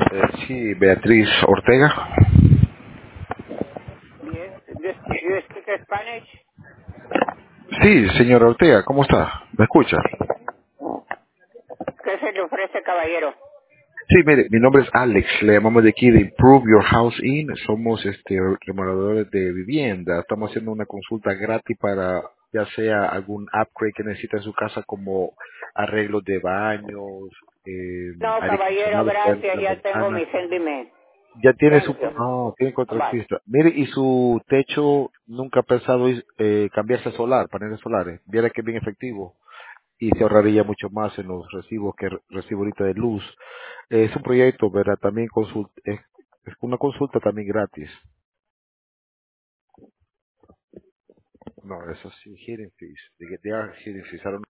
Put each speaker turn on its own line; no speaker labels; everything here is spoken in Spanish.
Sí, Beatriz Ortega.
Yes, you speak Spanish.
Sí, señora Ortega, ¿cómo está? ¿Me escucha?
¿Qué se le ofrece, caballero?
Sí, mire, mi nombre es Alex, le llamamos de aquí de Improve Your House In, somos remodeladores de vivienda, estamos haciendo una consulta gratis para ya sea algún upgrade que necesita en su casa como arreglos de baños,
No,
aire
caballero,
acondicionado,
gracias,
las
ya tengo mi
ventanas.
sentimiento.
Ya tiene
Thank
su,
you.
tiene
Bye.
contratista. Mire, y su techo nunca ha pensado cambiarse a solar, paneles solares. Viera que es bien efectivo y se ahorraría mucho más en los recibos que recibo ahorita de luz. Es un proyecto, ¿verdad? También es una consulta también gratis. No, eso sí, hidden fees. They are hidden fees. I don't